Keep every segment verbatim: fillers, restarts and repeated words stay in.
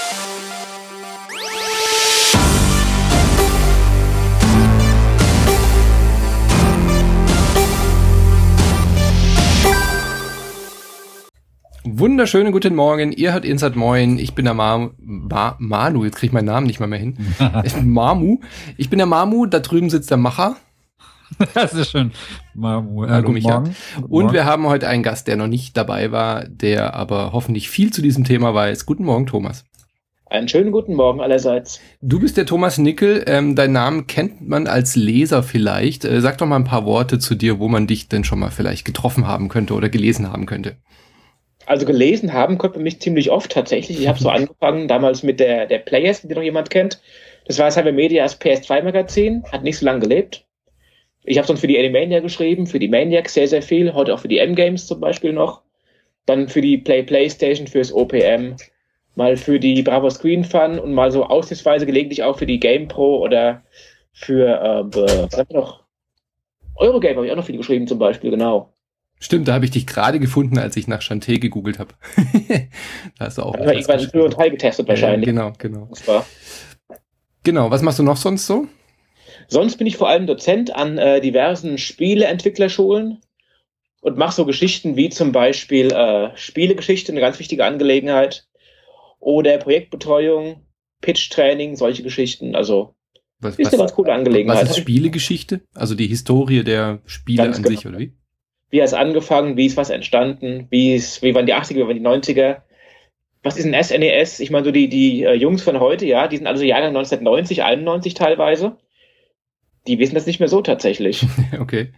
Wunderschönen guten Morgen, ihr hört Inside Moin, ich bin der Ma- Ma- Manu, jetzt kriege ich meinen Namen nicht mal mehr hin. Ich bin Mamu, ich bin der Mamu, da drüben sitzt der Macher. Das ist schön. Mamu, äh, Hallo guten Micha. Morgen. Guten Und Morgen. wir haben heute einen Gast, der noch nicht dabei war, der aber hoffentlich viel zu diesem Thema weiß. Guten Morgen, Thomas. Einen schönen guten Morgen allerseits. Du bist der Thomas Nickel, ähm, deinen Namen kennt man als Leser vielleicht. Äh, sag doch mal ein paar Worte zu dir, wo man dich denn schon mal vielleicht getroffen haben könnte oder gelesen haben könnte. Also gelesen haben konnte man mich ziemlich oft tatsächlich. Ich habe so angefangen damals mit der, der Players, die noch jemand kennt. Das war Cyber Medias P S zwei Magazin, hat nicht so lange gelebt. Ich habe sonst für die Animania geschrieben, für die Maniacs sehr, sehr viel. Heute auch für die M-Games zum Beispiel noch. Dann für die Play Playstation, fürs O P M. Mal für die Bravo Screen Fun und mal so aushilfsweise gelegentlich auch für die GamePro oder für, äh, was haben wir noch? Eurogame habe ich auch noch viel geschrieben zum Beispiel, genau. Stimmt, da habe ich dich gerade gefunden, als ich nach Shantae gegoogelt habe. Da hast du auch. Haben wir irgendwann früher und Teil getestet wahrscheinlich. Äh, genau, genau. Das war. Genau, was machst du noch sonst so? Sonst bin ich vor allem Dozent an äh, diversen Spieleentwicklerschulen und mache so Geschichten wie zum Beispiel äh, Spielegeschichte, eine ganz wichtige Angelegenheit, oder Projektbetreuung, Pitch-Training, solche Geschichten. Also Was, ist was, eine ganz coole Angelegenheit. was ist Spielegeschichte? Also die Historie der Spiele Ganz an genau. sich, oder wie? Wie hat es angefangen, wie ist was entstanden, wie, ist, wie waren die achtziger, wie waren die neunziger? Was ist ein S N E S? Ich meine, so die, die äh, Jungs von heute, ja, die sind also Jahrgang neunzehnhundertneunzig, einundneunzig teilweise. Die wissen das nicht mehr so tatsächlich. Okay.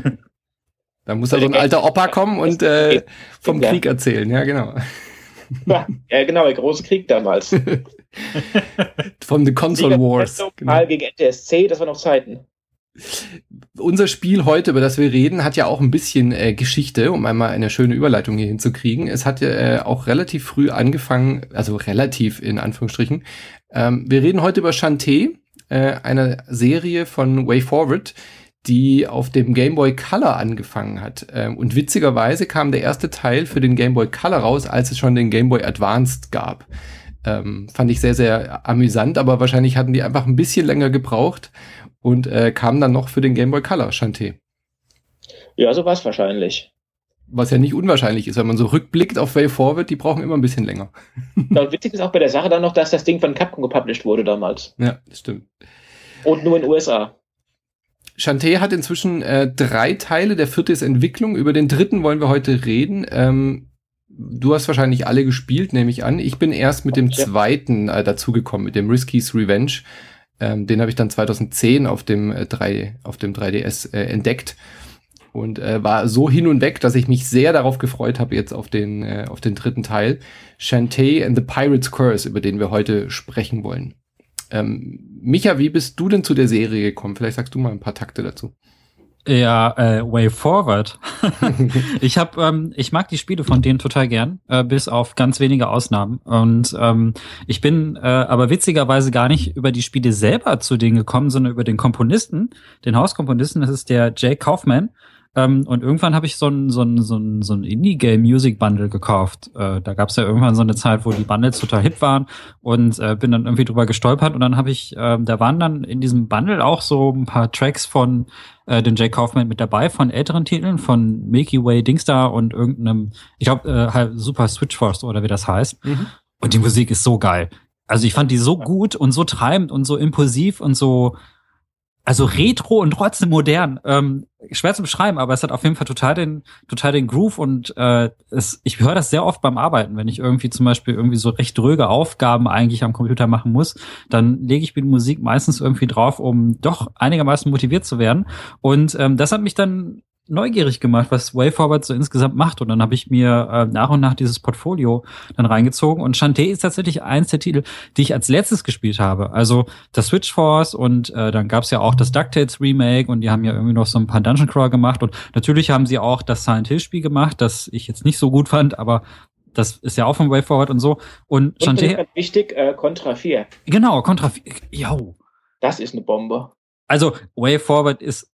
Da muss da so ein alter Opa kommen und äh, vom Ja. Krieg erzählen, ja genau. Ja, ja, genau, der große Krieg damals. Von The Console Wars. Mal Genau. gegen N T S C, das waren noch Zeiten. Unser Spiel heute, über das wir reden, hat ja auch ein bisschen äh, Geschichte, um einmal eine schöne Überleitung hier hinzukriegen. Es hat ja äh, auch relativ früh angefangen, also relativ in Anführungsstrichen. Ähm, wir reden heute über Shantae, äh, eine Serie von WayForward, die auf dem Game Boy Color angefangen hat. Ähm, und witzigerweise kam der erste Teil für den Game Boy Color raus, als es schon den Game Boy Advanced gab. Ähm, fand ich sehr, sehr amüsant, aber wahrscheinlich hatten die einfach ein bisschen länger gebraucht und äh, kam dann noch für den Game Boy Color Shantae. Ja, so war es wahrscheinlich. Was ja nicht unwahrscheinlich ist, wenn man so rückblickt auf WayForward, die brauchen immer ein bisschen länger. Ja, und witzig ist auch bei der Sache dann noch, dass das Ding von Capcom gepublished wurde damals. Ja, das stimmt. Und nur in den U S A. Shantae hat inzwischen äh, drei Teile, der vierte ist Entwicklung. Über den dritten wollen wir heute reden. Ähm, du hast wahrscheinlich alle gespielt, nehme ich an. Ich bin erst mit dem Ja. zweiten äh, dazugekommen, mit dem Risky's Revenge. Ähm, den habe ich dann zweitausendzehn auf dem äh, drei auf dem drei D S äh, entdeckt und äh, war so hin und weg, dass ich mich sehr darauf gefreut habe jetzt auf den äh, auf den dritten Teil, Shantae and the Pirate's Curse, über den wir heute sprechen wollen. Ähm, Micha, wie bist du denn zu der Serie gekommen? Vielleicht sagst du mal ein paar Takte dazu. Ja, äh, Way Forward. ich hab, ähm, ich mag die Spiele von denen total gern, äh, bis auf ganz wenige Ausnahmen. Und ähm, ich bin äh, aber witzigerweise gar nicht über die Spiele selber zu denen gekommen, sondern über den Komponisten, den Hauskomponisten. Das ist der Jay Kaufman. Ähm, und irgendwann habe ich so ein so ein so ein so ein Indie-Game-Music-Bundle gekauft. Äh, da gab es ja irgendwann so eine Zeit, wo die Bundles total hip waren und äh, bin dann irgendwie drüber gestolpert und dann habe ich, äh, da waren dann in diesem Bundle auch so ein paar Tracks von äh, den Jay Kaufman mit dabei, von älteren Titeln, von Milky Way Dingstar und irgendeinem, ich glaube, äh, halt Super Switch Force oder wie das heißt. Mhm. Und die Musik ist so geil. Also ich fand die so gut und so treibend und so impulsiv und so, also retro und trotzdem modern. Ähm, schwer zu beschreiben, aber es hat auf jeden Fall total den, total den Groove und äh, es, ich höre das sehr oft beim Arbeiten, wenn ich irgendwie zum Beispiel irgendwie so recht dröge Aufgaben eigentlich am Computer machen muss, dann lege ich mir die Musik meistens irgendwie drauf, um doch einigermaßen motiviert zu werden. Und ähm, das hat mich dann neugierig gemacht, was WayForward so insgesamt macht. Und dann habe ich mir äh, nach und nach dieses Portfolio dann reingezogen. Und Shantae ist tatsächlich eins der Titel, die ich als letztes gespielt habe. Also das Switch Force und äh, dann gab's ja auch das DuckTales Remake und die haben ja irgendwie noch so ein paar Dungeon Crawl gemacht. Und natürlich haben sie auch das Silent Hill Spiel gemacht, das ich jetzt nicht so gut fand, aber das ist ja auch von WayForward und so. Und, Und Shantae, ganz wichtig, äh, Contra vier. genau, Contra, jo. Das ist eine Bombe. Also WayForward ist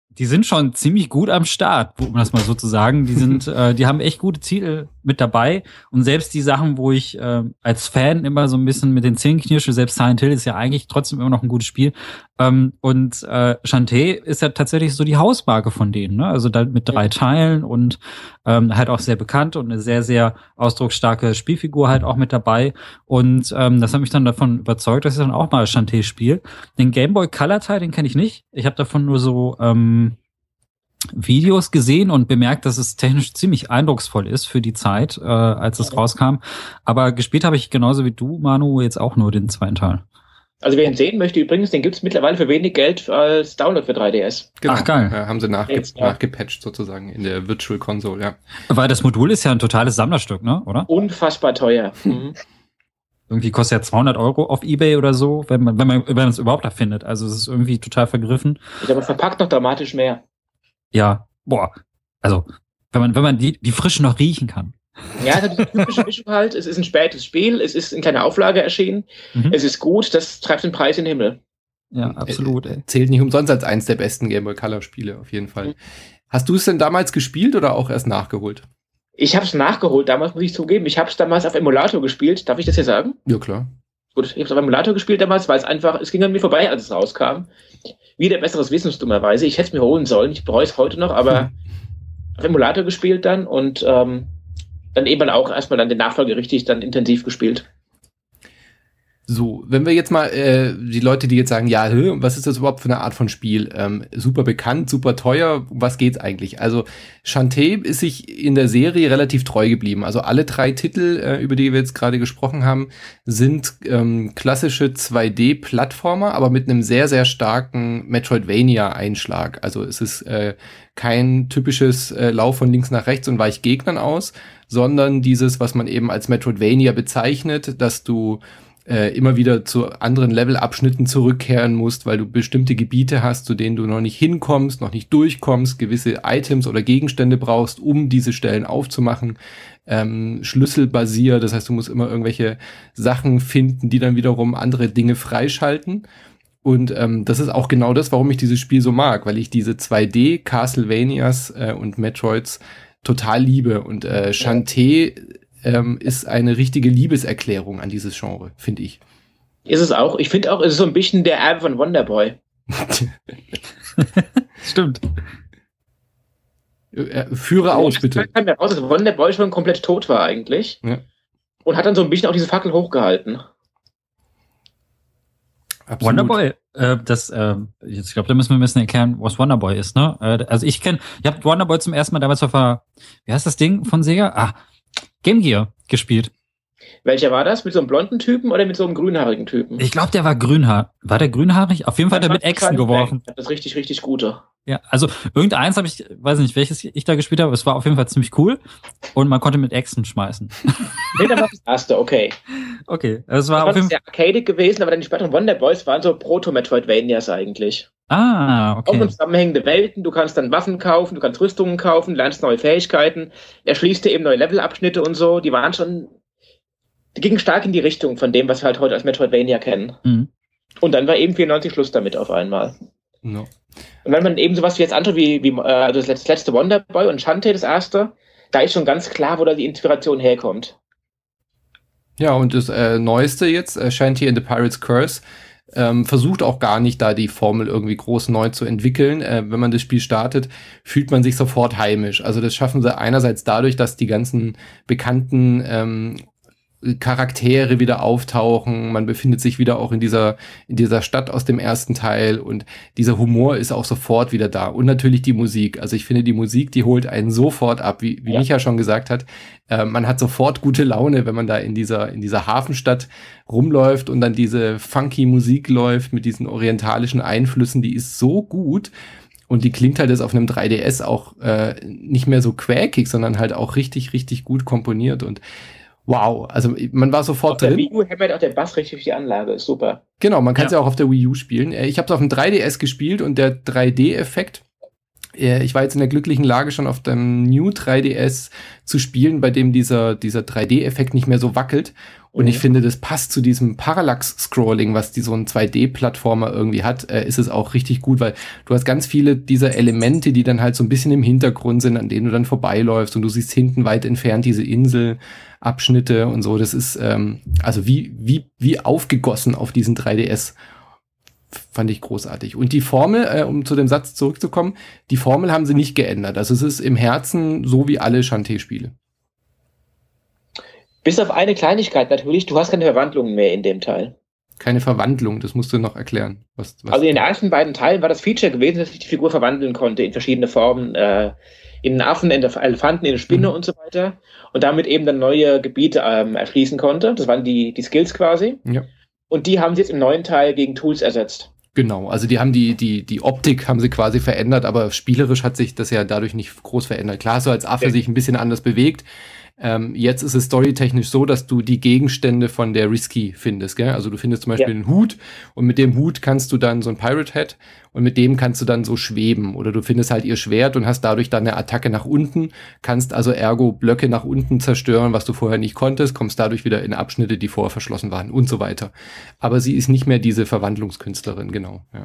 die sind schon ziemlich gut am Start, um das mal so zu sagen. Die sind, äh, die haben echt gute Ziele mit dabei. Und selbst die Sachen, wo ich äh, als Fan immer so ein bisschen mit den Zähnen knirsche, selbst Silent Hill ist ja eigentlich trotzdem immer noch ein gutes Spiel. Ähm, und äh, Shantae ist ja tatsächlich so die Hausmarke von denen, ne? Also da mit drei Teilen und ähm, halt auch sehr bekannt und eine sehr, sehr ausdrucksstarke Spielfigur halt auch mit dabei. Und ähm, das hat mich dann davon überzeugt, dass ich dann auch mal Shantae spiele. Den Game Boy Color Teil, den kenne ich nicht. Ich habe davon nur so ähm, Videos gesehen und bemerkt, dass es technisch ziemlich eindrucksvoll ist für die Zeit, äh, als es rauskam. Aber gespielt habe ich genauso wie du, Manu, jetzt auch nur den zweiten Teil. Also wer ihn sehen möchte übrigens, den gibt's mittlerweile für wenig Geld als Download für drei D S. Genau. Ach, geil. Ja, haben sie nachge Jetzt, ja. nachgepatcht sozusagen in der Virtual Console, ja. Weil das Modul ist ja ein totales Sammlerstück, ne? Oder? Unfassbar teuer. Mhm. Irgendwie kostet ja zweihundert Euro auf eBay oder so, wenn man, wenn man, wenn man es überhaupt da findet. Also es ist irgendwie total vergriffen. Ich glaube, verpackt noch dramatisch mehr. Ja, boah. Also, wenn man, wenn man die, die Frische noch riechen kann. Ja, also diese typische Mischung halt. Es ist ein spätes Spiel, es ist in kleiner Auflage erschienen, Mhm. es ist gut, das treibt den Preis in den Himmel. Ja, absolut, ey. Zählt nicht umsonst als eins der besten Game Boy Color Spiele, auf jeden Fall. Mhm. Hast du es denn damals gespielt oder auch erst nachgeholt? Ich habe es nachgeholt, damals muss ich zugeben. Ich habe es damals auf Emulator gespielt. Darf ich das hier sagen? Ja, klar. Gut, ich habe es auf Emulator gespielt damals, weil es einfach, es ging an mir vorbei, als es rauskam. Wieder besseres Wissens, dummerweise. Ich hätte es mir holen sollen, ich bereue es heute noch, aber auf Emulator gespielt dann und ähm, dann eben auch erstmal dann den Nachfolger richtig dann intensiv gespielt. So, wenn wir jetzt mal äh, die Leute, die jetzt sagen, ja, hä, was ist das überhaupt für eine Art von Spiel? Ähm, super bekannt, super teuer, um was geht's eigentlich? Also Shantae ist sich in der Serie relativ treu geblieben. Also alle drei Titel, äh, über die wir jetzt gerade gesprochen haben, sind ähm, klassische zwei D-Plattformer, aber mit einem sehr, sehr starken Metroidvania-Einschlag. Also es ist äh, kein typisches äh, Lauf von links nach rechts und weich Gegnern aus, sondern dieses, was man eben als Metroidvania bezeichnet, dass du äh, immer wieder zu anderen Levelabschnitten zurückkehren musst, weil du bestimmte Gebiete hast, zu denen du noch nicht hinkommst, noch nicht durchkommst, gewisse Items oder Gegenstände brauchst, um diese Stellen aufzumachen. Ähm, schlüsselbasiert, das heißt, du musst immer irgendwelche Sachen finden, die dann wiederum andere Dinge freischalten. Und ähm, das ist auch genau das, warum ich dieses Spiel so mag, weil ich diese zwei D Castlevanias äh, und Metroids total liebe. Und äh, Shantae ähm, ist eine richtige Liebeserklärung an dieses Genre, finde ich. Ist es auch. Ich finde auch, es ist so ein bisschen der Erbe von Wonderboy. Stimmt. Äh, Führe aus, bitte. Ich kam ja raus, dass Wonderboy schon komplett tot war eigentlich. Ja. Und hat dann so ein bisschen auch diese Fackel hochgehalten. Absolut. Wonderboy, äh, das, äh, jetzt, ich glaube, da müssen wir ein bisschen erklären, was Wonderboy ist, ne? Äh, also ich kenne, ich habe Wonderboy zum ersten Mal damals auf der, wie heißt das Ding von Sega? Ah, Game Gear gespielt. Welcher war das? Mit so einem blonden Typen oder mit so einem grünhaarigen Typen? Ich glaube, der war grünhaar. War der grünhaarig? Auf jeden Fall hat er mit Echsen geworfen. Das ist richtig, richtig gute. Ja, also irgendeins habe ich, weiß nicht, welches ich da gespielt habe, es war auf jeden Fall ziemlich cool und man konnte mit Echsen schmeißen. Nee, das war das erste, okay. Okay, es war Das war auf jeden Fall. sehr arcadic gewesen, aber dann die späteren Wonderboys waren so Proto-Metroidvanias eigentlich. Ah, Auch okay. mit zusammenhängende Welten, du kannst dann Waffen kaufen, du kannst Rüstungen kaufen, lernst neue Fähigkeiten, erschließt dir eben neue Levelabschnitte und so, die waren schon, die gingen stark in die Richtung von dem, was wir halt heute als Metroidvania kennen. Mhm. Und dann war eben vierundneunzig Schluss damit auf einmal. No. Und wenn man eben sowas wie jetzt anschaut, wie, wie äh, das letzte Wonderboy und Shantae, das erste, da ist schon ganz klar, wo da die Inspiration herkommt. Ja, und das äh, Neueste jetzt, äh, Shantae and the Pirate's Curse, ähm, versucht auch gar nicht, da die Formel irgendwie groß neu zu entwickeln. Äh, wenn man das Spiel startet, fühlt man sich sofort heimisch. Also das schaffen sie einerseits dadurch, dass die ganzen bekannten ähm, Charaktere wieder auftauchen, man befindet sich wieder auch in dieser in dieser Stadt aus dem ersten Teil und dieser Humor ist auch sofort wieder da und natürlich die Musik. Also ich finde, die Musik, die holt einen sofort ab, wie, wie Ja. Micha schon gesagt hat. Äh, man hat sofort gute Laune, wenn man da in dieser in dieser Hafenstadt rumläuft und dann diese funky Musik läuft mit diesen orientalischen Einflüssen, die ist so gut. Und die klingt halt jetzt auf einem drei D S auch äh, nicht mehr so quäkig, sondern halt auch richtig, richtig gut komponiert und wow, also man war sofort Auf der drin. Wii U hämmert auch der Bass richtig durch die Anlage, ist super. Genau, man kann es ja. Ja. auch auf der Wii U spielen. Äh, Ich habe es auf dem drei D S gespielt und der drei D-Effekt, äh, ich war jetzt in der glücklichen Lage, schon auf dem New drei D S zu spielen, bei dem dieser dieser drei D-Effekt nicht mehr so wackelt. Und mhm. ich finde, das passt zu diesem Parallax-Scrolling, was die so ein zwei D-Plattformer irgendwie hat, äh, ist es auch richtig gut, weil du hast ganz viele dieser Elemente, die dann halt so ein bisschen im Hintergrund sind, an denen du dann vorbeiläufst und du siehst hinten weit entfernt diese Inselabschnitte und so. Das ist ähm, also wie, wie, wie aufgegossen auf diesen drei D S. Fand ich großartig. Und die Formel, äh, um zu dem Satz zurückzukommen, die Formel haben sie nicht geändert. Also es ist im Herzen so wie alle Shantae-Spiele. Bis auf eine Kleinigkeit natürlich, du hast keine Verwandlungen mehr in dem Teil. Keine Verwandlung, das musst du noch erklären. Was, was also in den ersten beiden Teilen war das Feature gewesen, dass ich die Figur verwandeln konnte in verschiedene Formen, äh, in einen Affen, in einen Elefanten, in eine Spinne mhm. und so weiter. Und damit eben dann neue Gebiete ähm, erschließen konnte. Das waren die, die Skills quasi. Ja. Und die haben sie jetzt im neuen Teil gegen Tools ersetzt. Genau, also die haben die, die, die Optik haben sie quasi verändert, aber spielerisch hat sich das ja dadurch nicht groß verändert. Klar, so als Affe ja. sich ein bisschen anders bewegt. Ähm, jetzt ist es storytechnisch so, dass du die Gegenstände von der Risky findest, gell? Also du findest zum Beispiel ja. einen Hut und mit dem Hut kannst du dann so ein Pirate Hat und mit dem kannst du dann so schweben oder du findest halt ihr Schwert und hast dadurch dann eine Attacke nach unten, kannst also ergo Blöcke nach unten zerstören, was du vorher nicht konntest, kommst dadurch wieder in Abschnitte, die vorher verschlossen waren und so weiter. Aber sie ist nicht mehr diese Verwandlungskünstlerin, genau, ja.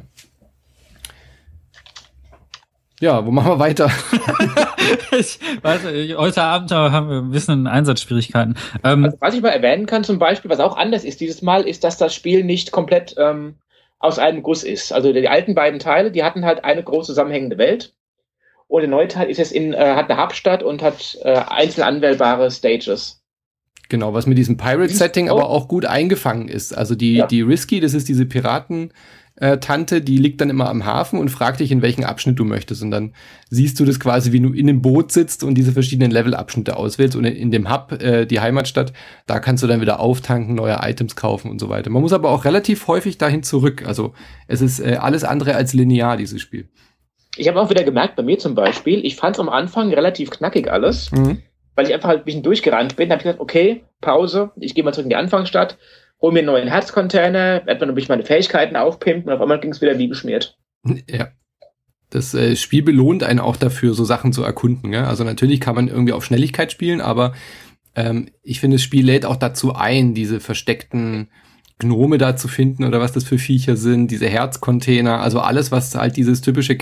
Ja, wo machen wir weiter? ich weiß, heute Abend haben wir ein bisschen Einsatzschwierigkeiten. Ähm, also, was ich mal erwähnen kann zum Beispiel, was auch anders ist dieses Mal, ist, dass das Spiel nicht komplett ähm, aus einem Guss ist. Also die alten beiden Teile, die hatten halt eine große zusammenhängende Welt. Und der neue Teil ist jetzt in, äh, hat eine Hauptstadt und hat äh, einzeln anwählbare Stages. Genau, was mit diesem Pirate-Setting aber auch gut eingefangen ist. Also die, ja. die Risky, das ist diese Piraten- Äh, Tante, die liegt dann immer am Hafen und fragt dich, in welchen Abschnitt du möchtest. Und dann siehst du das quasi, wie du in dem Boot sitzt und diese verschiedenen Levelabschnitte auswählst. Und in dem Hub, äh, die Heimatstadt, da kannst du dann wieder auftanken, neue Items kaufen und so weiter. Man muss aber auch relativ häufig dahin zurück. Also es ist äh, alles andere als linear, dieses Spiel. Ich habe auch wieder gemerkt, bei mir zum Beispiel, ich fand es am Anfang relativ knackig alles, mhm. weil ich einfach halt ein bisschen durchgerannt bin. Da habe ich gesagt, okay, Pause, ich gehe mal zurück in die Anfangsstadt, hol mir einen neuen Herzcontainer, werde dann meine Fähigkeiten aufpimpen und auf einmal ging es wieder wie geschmiert. Ja. Das äh, Spiel belohnt einen auch dafür, so Sachen zu erkunden. Gell? Also natürlich kann man irgendwie auf Schnelligkeit spielen, aber ähm, ich finde, das Spiel lädt auch dazu ein, diese versteckten Gnome da zu finden oder was das für Viecher sind, diese Herzcontainer, also alles, was halt dieses typische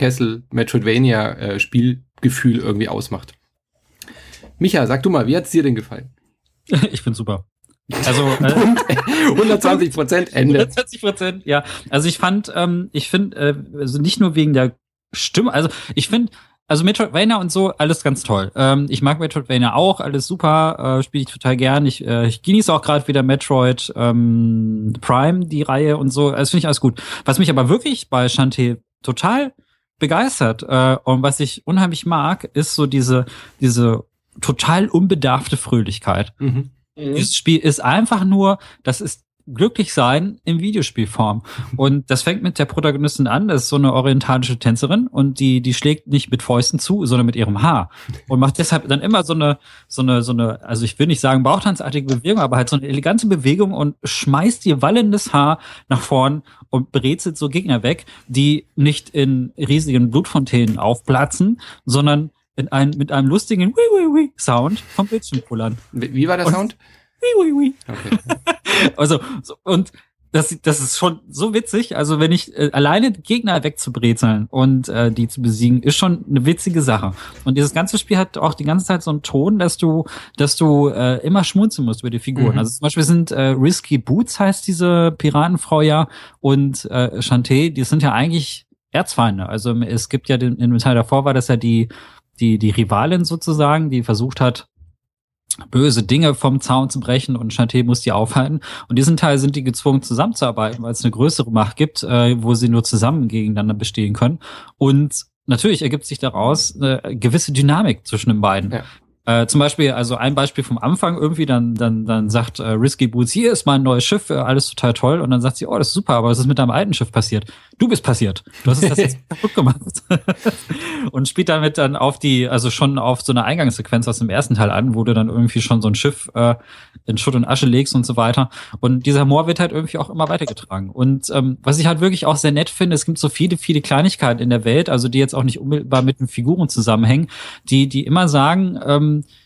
Kessel-Metroidvania-Spielgefühl irgendwie ausmacht. Micha, sag du mal, wie hat's dir denn gefallen? Ich find's super. Also äh, hundertzwanzig Prozent Ende. hundertzwanzig Prozent, ja. Also ich fand, ähm, ich finde, äh, also nicht nur wegen der Stimme, also ich finde, also Metroidvania und so, alles ganz toll. Ähm, ich mag Metroidvania auch, alles super, äh, spiele ich total gern. Ich, äh, ich genieße auch gerade wieder Metroid ähm, Prime, die Reihe und so. Das finde ich alles gut. Was mich aber wirklich bei Shantae total begeistert äh, und was ich unheimlich mag, ist so diese diese total unbedarfte Fröhlichkeit. Mhm. Mhm. Dieses Spiel ist einfach nur, das ist glücklich sein in Videospielform. Und das fängt mit der Protagonistin an, das ist so eine orientalische Tänzerin und die die schlägt nicht mit Fäusten zu, sondern mit ihrem Haar und macht deshalb dann immer so eine so eine so eine, also ich will nicht sagen bauchtanzartige Bewegung, aber halt so eine elegante Bewegung und schmeißt ihr wallendes Haar nach vorn und brezelt so Gegner weg, die nicht in riesigen Blutfontänen aufplatzen, sondern in ein, mit einem lustigen Wii-Wii-Wii-Sound vom Bildschirm pullern. Wie war der und Sound? Wii-Wii-Wii. Okay. Also, so, und das, das ist schon so witzig. Also, wenn ich äh, alleine Gegner wegzubrezeln und äh, die zu besiegen, ist schon eine witzige Sache. Und dieses ganze Spiel hat auch die ganze Zeit so einen Ton, dass du, dass du äh, immer schmunzeln musst über die Figuren. Mhm. Also zum Beispiel sind äh, Risky Boots heißt diese Piratenfrau ja und äh, Shantae, die sind ja eigentlich Erzfeinde. Also es gibt ja den, in dem Teil davor war das ja die die die Rivalin sozusagen, die versucht hat, böse Dinge vom Zaun zu brechen und Shantae muss die aufhalten. Und diesen Teil sind die gezwungen zusammenzuarbeiten, weil es eine größere Macht gibt, äh, wo sie nur zusammen gegeneinander bestehen können. Und natürlich ergibt sich daraus eine gewisse Dynamik zwischen den beiden. Ja. Äh, zum Beispiel, also ein Beispiel vom Anfang irgendwie, dann dann dann sagt äh, Risky Boots, hier ist mein neues Schiff, äh, alles total toll. Und dann sagt sie, oh, das ist super, aber was ist mit deinem alten Schiff passiert? Du bist passiert. Du hast es das jetzt kaputt gemacht. Und spielt damit dann auf die, also schon auf so eine Eingangssequenz aus dem ersten Teil an, wo du dann irgendwie schon so ein Schiff äh, in Schutt und Asche legst und so weiter. Und dieser Humor wird halt irgendwie auch immer weitergetragen. Und ähm, was ich halt wirklich auch sehr nett finde, es gibt so viele, viele Kleinigkeiten in der Welt, also die jetzt auch nicht unmittelbar mit den Figuren zusammenhängen, die die immer sagen, ähm,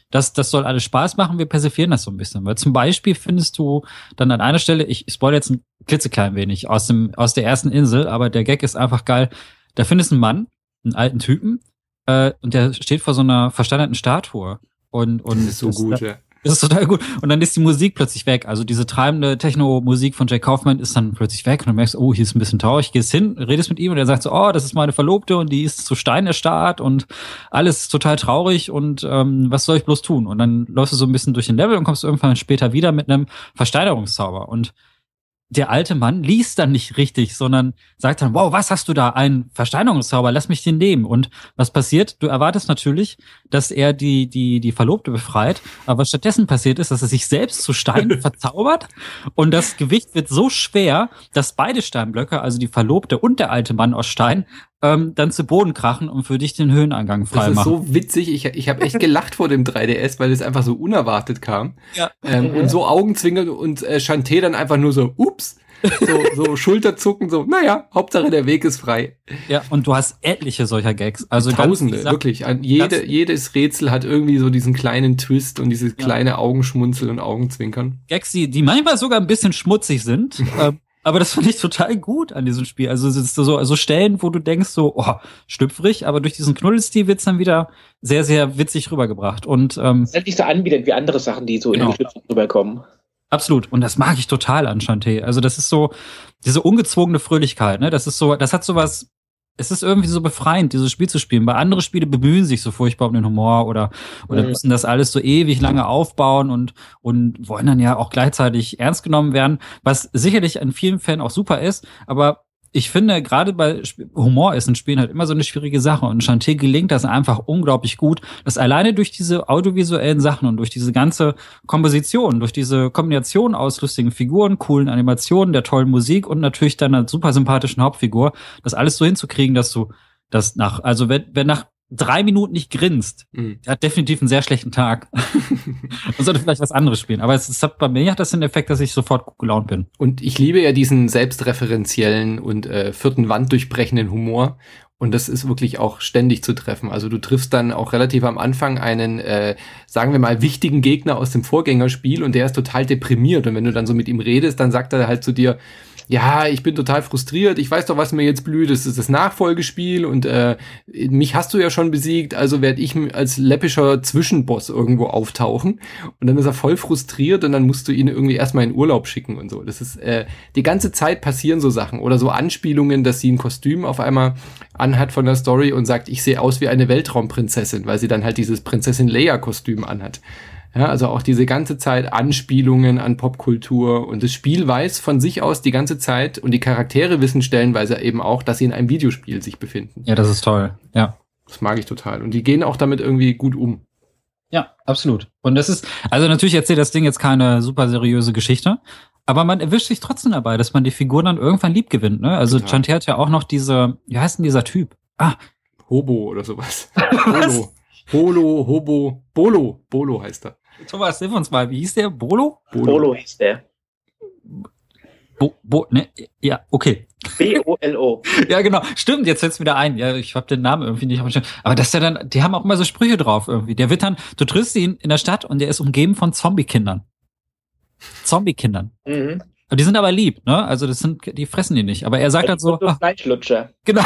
das, das soll alles Spaß machen, wir persiflieren das so ein bisschen. Weil zum Beispiel findest du dann an einer Stelle, ich spoil jetzt ein klitzeklein wenig aus dem, aus der ersten Insel, aber der Gag ist einfach geil. Da findest du einen Mann, einen alten Typen, äh, und der steht vor so einer versteinerten Statue. Und, und das ist so das, gut, das, ja. Das ist total gut. Und dann ist die Musik plötzlich weg. Also diese treibende Techno-Musik von Jake Kaufman ist dann plötzlich weg. Und du merkst, oh, hier ist ein bisschen traurig. Gehst hin, redest mit ihm und er sagt so, oh, das ist meine Verlobte und die ist zu Stein erstarrt und alles ist total traurig und ähm, was soll ich bloß tun? Und dann läufst du so ein bisschen durch den Level und kommst irgendwann später wieder mit einem Versteinerungszauber. Und der alte Mann liest dann nicht richtig, sondern sagt dann, wow, was hast du da? Ein Versteinerungszauber, lass mich den nehmen. Und was passiert? Du erwartest natürlich, dass er die, die, die Verlobte befreit. Aber was stattdessen passiert ist, dass er sich selbst zu Stein verzaubert. Und das Gewicht wird so schwer, dass beide Steinblöcke, also die Verlobte und der alte Mann aus Stein, ähm, dann zu Boden krachen und für dich den Höheneingang frei machen. Das ist so witzig. Ich, ich habe echt gelacht vor dem drei D S, weil es einfach so unerwartet kam. Ja. Ähm, und so Augenzwinkern und äh, Shantae dann einfach nur so, ups, so, so Schulterzucken, so, naja, Hauptsache der Weg ist frei. Ja, und du hast etliche solcher Gags. Also Tausende, ganz, wirklich. An jede, jedes Rätsel hat irgendwie so diesen kleinen Twist und dieses kleine ja. Augenschmunzeln und Augenzwinkern. Gags, die, die manchmal sogar ein bisschen schmutzig sind. ähm, Aber das finde ich total gut an diesem Spiel. Also es ist so also Stellen, wo du denkst so, oh, schlüpfrig, aber durch diesen Knuddelstil wird's dann wieder sehr, sehr witzig rübergebracht. Und ähm, das ist halt nicht so anbietend wie andere Sachen, die so genau. in den Schlüpfen rüberkommen. Absolut. Und das mag ich total an Shantae. Also das ist so diese ungezwungene Fröhlichkeit, ne? Das ist so, das hat so was. Es ist irgendwie so befreiend, dieses Spiel zu spielen. Bei anderen Spiele bemühen sich so furchtbar um den Humor oder oder mhm. müssen das alles so ewig lange aufbauen und und wollen dann ja auch gleichzeitig ernst genommen werden, was sicherlich an vielen Fällen auch super ist. Aber ich finde, gerade bei Sp- Humor ist in Spielen halt immer so eine schwierige Sache. Und Shantae gelingt das einfach unglaublich gut, dass alleine durch diese audiovisuellen Sachen und durch diese ganze Komposition, durch diese Kombination aus lustigen Figuren, coolen Animationen, der tollen Musik und natürlich dann einer super sympathischen Hauptfigur, das alles so hinzukriegen, dass du das nach, also wenn, wenn nach drei Minuten nicht grinst, mhm. der hat definitiv einen sehr schlechten Tag. Man sollte vielleicht was anderes spielen. Aber es, es hat bei mir hat das den Effekt, dass ich sofort gut gelaunt bin. Und ich liebe ja diesen selbstreferenziellen und äh, vierten Wand durchbrechenden Humor. Und das ist wirklich auch ständig zu treffen. Also du triffst dann auch relativ am Anfang einen, äh, sagen wir mal, wichtigen Gegner aus dem Vorgängerspiel und der ist total deprimiert. Und wenn du dann so mit ihm redest, dann sagt er halt zu dir, ja, ich bin total frustriert, ich weiß doch, was mir jetzt blüht, das ist das Nachfolgespiel und äh, mich hast du ja schon besiegt, also werde ich als läppischer Zwischenboss irgendwo auftauchen. Und dann ist er voll frustriert und dann musst du ihn irgendwie erstmal in Urlaub schicken und so. Das ist, äh, die ganze Zeit passieren so Sachen oder so Anspielungen, dass sie ein Kostüm auf einmal anhat von der Story und sagt, ich sehe aus wie eine Weltraumprinzessin, weil sie dann halt dieses Prinzessin Leia-Kostüm anhat. Ja, also auch diese ganze Zeit Anspielungen an Popkultur und das Spiel weiß von sich aus die ganze Zeit und die Charaktere wissen stellenweise eben auch, dass sie in einem Videospiel sich befinden. Ja, das ist toll, ja. Das mag ich total und die gehen auch damit irgendwie gut um. Ja, absolut. Und das ist, also natürlich erzählt das Ding jetzt keine super seriöse Geschichte, aber man erwischt sich trotzdem dabei, dass man die Figuren dann irgendwann lieb gewinnt, ne? Also Shantae hat ja auch noch diese, wie heißt denn dieser Typ? Ah. Hobo oder sowas. Bolo. Bolo, Hobo, Bolo. Bolo heißt er. Thomas, hilf uns mal. Wie hieß der? Bolo? Bolo, Bolo hieß der. Bo, Bo, ne? Ja, okay. B O L O. Ja, genau. Stimmt, jetzt fällt's wieder ein. Ja, ich hab den Namen irgendwie nicht auf dem Schirm. Aber dass der dann, die haben auch immer so Sprüche drauf irgendwie. Der wird dann, du triffst ihn in der Stadt und der ist umgeben von Zombie-Kindern. Zombie-Kindern. Mhm. Die sind aber lieb, ne? Also das sind, die fressen die nicht. Aber er sagt halt so. Fleischlutscher. Genau.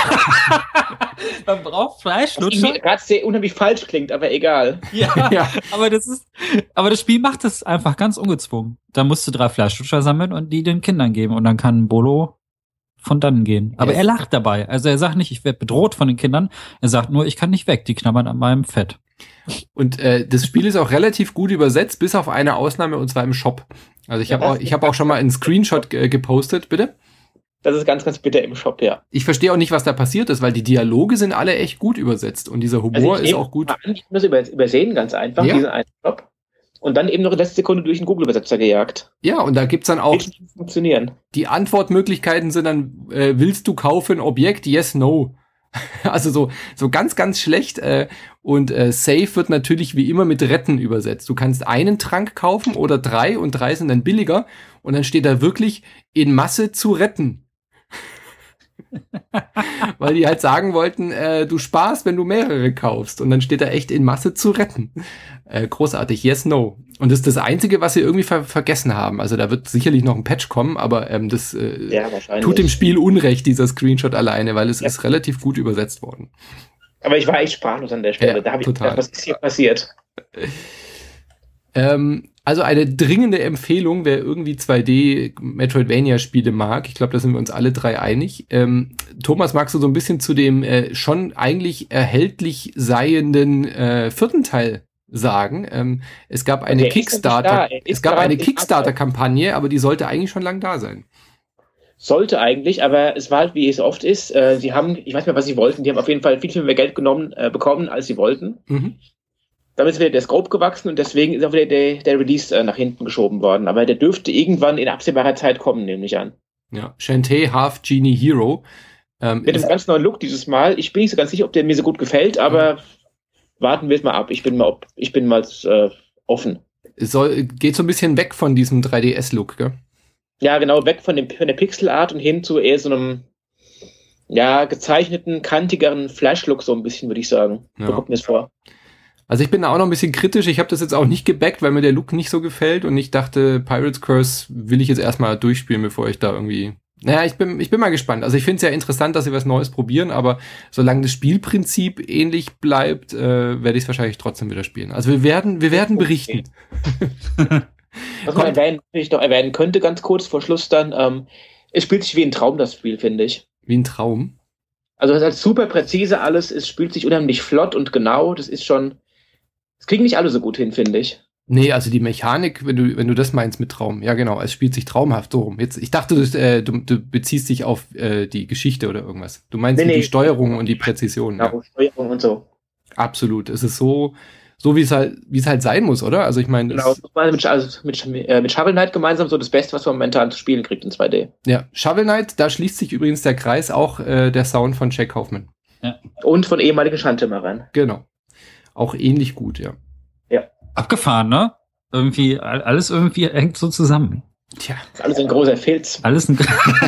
Man braucht Fleischlutscher. Was gerade sehr unheimlich falsch klingt, aber egal. Ja, ja, aber das ist, aber das Spiel macht das einfach ganz ungezwungen. Da musst du drei Fleischlutscher sammeln und die den Kindern geben und dann kann Bolo von dannen gehen. Aber yes. Er lacht dabei. Also er sagt nicht, ich werde bedroht von den Kindern. Er sagt nur, ich kann nicht weg. Die knabbern an meinem Fett. Und äh, das Spiel ist auch relativ gut übersetzt, bis auf eine Ausnahme, und zwar im Shop. Also ich habe ja, auch, ich habe auch schon mal einen Screenshot äh, gepostet, bitte. Das ist ganz, ganz bitter im Shop, ja. Ich verstehe auch nicht, was da passiert ist, weil die Dialoge sind alle echt gut übersetzt und dieser Humor also ist auch gut. Ich muss das übersehen, ganz einfach, ja. Diesen einen Shop. Und dann eben noch in letzter Sekunde durch den Google-Übersetzer gejagt. Ja, und da gibt's dann auch funktionieren. Die Antwortmöglichkeiten sind dann, äh, willst du kaufen Objekt? Yes, no. Also so so ganz, ganz schlecht. Äh, und äh, Safe wird natürlich wie immer mit Retten übersetzt. Du kannst einen Trank kaufen oder drei und drei sind dann billiger. Und dann steht da wirklich in Masse zu retten. Weil die halt sagen wollten, äh, du sparst, wenn du mehrere kaufst. Und dann steht da echt in Masse zu retten. Äh, großartig, yes, no. Und das ist das Einzige, was sie irgendwie ver- vergessen haben. Also da wird sicherlich noch ein Patch kommen, aber ähm, das äh, Ja, tut dem Spiel Unrecht, dieser Screenshot alleine, weil es Ja. ist relativ gut übersetzt worden. Aber ich war echt sprachlos an der Stelle. Ja, da habe ich total. gedacht, was ist hier passiert? Ähm, also eine dringende Empfehlung, wer irgendwie zwei D Metroidvania-Spiele mag. Ich glaube, da sind wir uns alle drei einig. Ähm, Thomas, magst du so ein bisschen zu dem äh, schon eigentlich erhältlich seienden äh, vierten Teil sagen? Ähm, es gab eine Der ist Kickstarter, noch nicht da. Er ist es gab gerade eine in Kickstarter-Kampagne, aber die sollte eigentlich schon lang da sein. Sollte eigentlich, aber es war halt, wie es oft ist. Äh, sie haben, ich weiß nicht mehr, was sie wollten, die haben auf jeden Fall viel, viel mehr Geld genommen, äh, bekommen, als sie wollten. Mhm. Damit ist wieder der Scope gewachsen und deswegen ist auch wieder der, der Release äh, nach hinten geschoben worden. Aber der dürfte irgendwann in absehbarer Zeit kommen, nehme ich an. Ja, Shantae Half Genie Hero. Ähm, Mit einem ganz neuen Look dieses Mal. Ich bin nicht so ganz sicher, ob der mir so gut gefällt, aber mhm. warten wir es mal ab. Ich bin mal, ob, ich bin mal äh, offen. Es soll, geht so ein bisschen weg von diesem drei D S-Look, gell? Ja, genau, weg von, dem, von der Pixelart und hin zu eher so einem ja, gezeichneten, kantigeren Flash-Look, so ein bisschen, würde ich sagen. Ja. So kommt mir das vor. Also ich bin da auch noch ein bisschen kritisch. Ich habe das jetzt auch nicht gebackt, weil mir der Look nicht so gefällt und ich dachte, Pirate's Curse will ich jetzt erstmal durchspielen, bevor ich da irgendwie... Naja, ich bin, ich bin mal gespannt. Also ich finde es ja interessant, dass sie was Neues probieren, aber solange das Spielprinzip ähnlich bleibt, äh, werde ich es wahrscheinlich trotzdem wieder spielen. Also wir werden, wir werden berichten. Was man erwähnen, ich noch erwähnen könnte, ganz kurz vor Schluss dann, ähm, es spielt sich wie ein Traum, das Spiel, finde ich. Wie ein Traum? Also es ist halt super präzise alles, es spielt sich unheimlich flott und genau, das ist schon, das kriegen nicht alle so gut hin, finde ich. Nee, also die Mechanik, wenn du wenn du das meinst mit Traum, ja genau, es spielt sich traumhaft so rum. Jetzt, ich dachte, du, äh, du, du beziehst dich auf äh, die Geschichte oder irgendwas. Du meinst Nee, nee. die Steuerung und die Präzision. Genau, Ja. Steuerung und so. Absolut. Es ist so, so wie es halt, wie es halt sein muss, oder? Also ich meine, Genau, mit, also mit, äh, mit Shovel Knight gemeinsam so das Beste, was man momentan zu spielen kriegt in zwei D. ja, Shovel Knight, da schließt sich übrigens der Kreis, auch äh, der Sound von Jack Kaufman. Ja. Und von ehemaligen Schandtimmerern. Genau. Auch ähnlich gut, ja. Ja. Abgefahren, ne? Irgendwie, alles irgendwie hängt so zusammen. Tja. Das ist alles ein großer Filz. Alles ein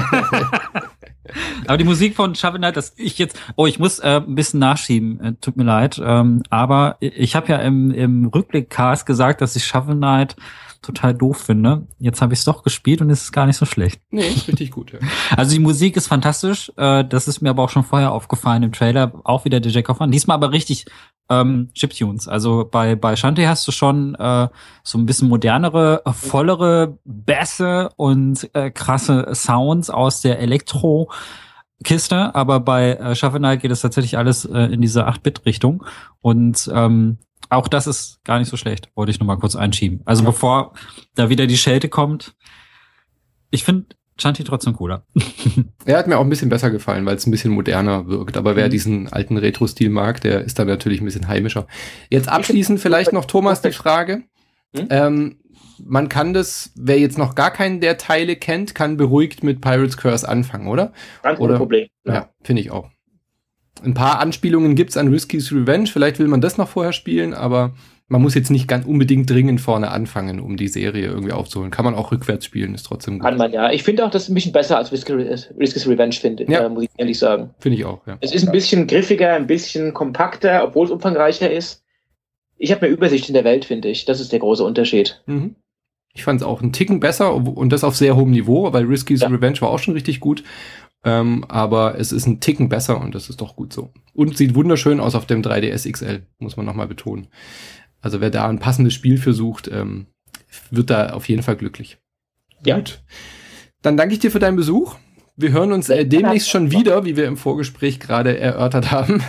Aber die Musik von Shovel Knight, dass ich jetzt, oh, ich muss äh, ein bisschen nachschieben, äh, tut mir leid, ähm, aber ich habe ja im, im Rückblick-Cast gesagt, dass ich Shovel Knight total doof finde. Jetzt habe ich es doch gespielt und es ist gar nicht so schlecht. Nee, ist richtig gut, ja. Also die Musik ist fantastisch, äh, das ist mir aber auch schon vorher aufgefallen im Trailer, auch wieder der Jack Kaufmann. Diesmal aber richtig ähm, Chiptunes. Also bei bei Shantae hast du schon äh, so ein bisschen modernere, vollere Bässe und äh, krasse Sounds aus der Elektro-Kiste, aber bei äh, Shovel Knight geht es tatsächlich alles äh, in diese acht Bit Richtung und ähm, auch das ist gar nicht so schlecht, wollte ich noch mal kurz einschieben. Also bevor da wieder die Schelte kommt, ich finde Shantae trotzdem cooler. Er hat mir auch ein bisschen besser gefallen, weil es ein bisschen moderner wirkt. Aber wer mhm. diesen alten Retro-Stil mag, der ist dann natürlich ein bisschen heimischer. Jetzt abschließend vielleicht noch, Thomas, die Frage. Hm? Ähm, man kann das, wer jetzt noch gar keinen der Teile kennt, kann beruhigt mit Pirate's Curse anfangen, oder? Ganz ohne Problem. Ja, ja finde ich auch. Ein paar Anspielungen gibt's an Risky's Revenge. Vielleicht will man das noch vorher spielen, aber man muss jetzt nicht ganz unbedingt dringend vorne anfangen, um die Serie irgendwie aufzuholen. Kann man auch rückwärts spielen, ist trotzdem gut. Kann man, ja. Ich finde auch, das ist ein bisschen besser als Risky's Revenge, finde ja. äh, muss ich ehrlich sagen. Finde ich auch, ja. Es ist ein bisschen griffiger, ein bisschen kompakter, obwohl es umfangreicher ist. Ich habe mehr Übersicht in der Welt, finde ich. Das ist der große Unterschied. Mhm. Ich fand es auch einen Ticken besser und das auf sehr hohem Niveau, weil Risky's ja. Revenge war auch schon richtig gut. Ähm, aber es ist ein Ticken besser und das ist doch gut so. Und sieht wunderschön aus auf dem drei D S X L, muss man nochmal betonen. Also wer da ein passendes Spiel für sucht, ähm, wird da auf jeden Fall glücklich. Ja. Gut. Dann danke ich dir für deinen Besuch. Wir hören uns äh, demnächst schon wieder, wie wir im Vorgespräch gerade erörtert haben.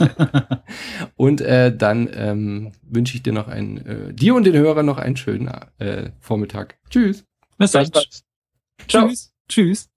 Und äh, dann ähm, wünsche ich dir noch einen, äh, dir und den Hörern noch einen schönen äh, Vormittag. Tschüss. Bis dann. Tschüss. Tschüss.